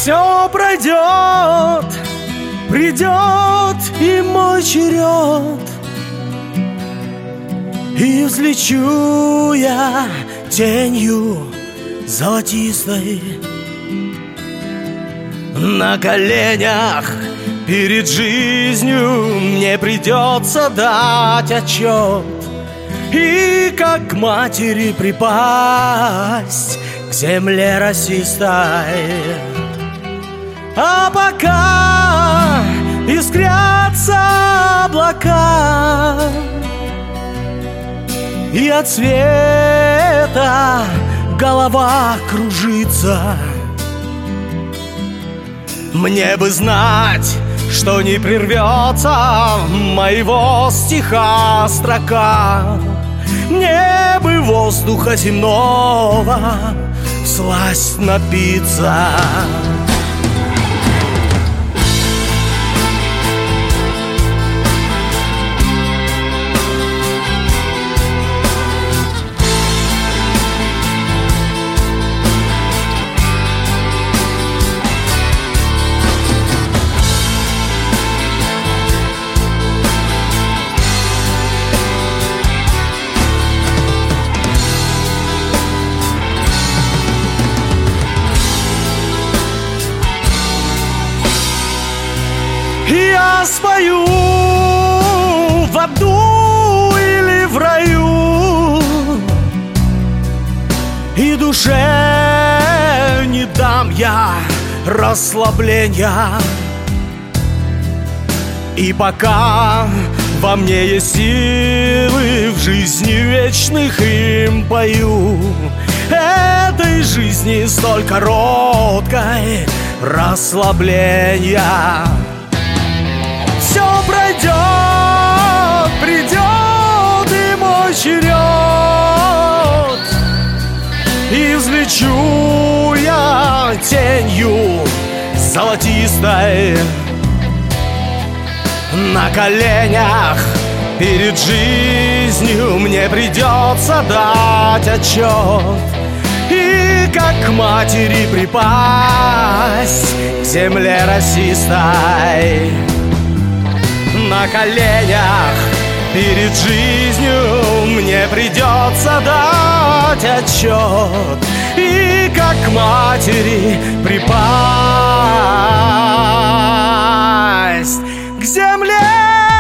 Все пройдет, придет и мой черед, и взлечу я тенью золотистой. На коленях перед жизнью мне придется дать отчет и как к матери припасть к земле росистой. А пока искрятся облака, и от света голова кружится, мне бы знать, что не прервется моего стиха строка. Мне бы воздуха земного всласть напиться. Я спою в аду или в раю, и душе не дам я расслабления. И пока во мне есть силы, в жизни вечных им пою. Этой жизни столь короткой расслабления. Все пройдет, придет и мой черед, и взлечу я тенью золотистой. На коленях перед жизнью мне придется дать отчет и как к матери припасть к земле росистой. На коленях перед жизнью мне придется дать отчет и как к матери припасть к земле